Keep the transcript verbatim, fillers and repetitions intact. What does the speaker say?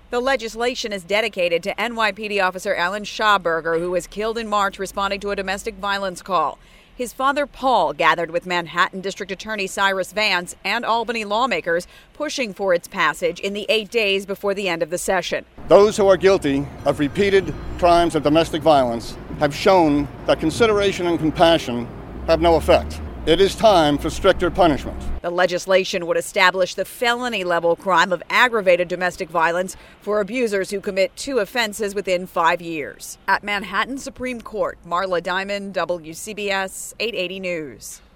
The legislation is dedicated to N Y P D officer Alan Schauberger, who was killed in March responding to a domestic violence call. His father, Paul, gathered with Manhattan District Attorney Cyrus Vance and Albany lawmakers, pushing for its passage in the eight days before the end of the session. Those who are guilty of repeated crimes of domestic violence have shown that consideration and compassion have no effect. It is time for stricter punishment. The legislation would establish the felony-level crime of aggravated domestic violence for abusers who commit two offenses within five years. At Manhattan Supreme Court, Marla Diamond, W C B S eight eighty News.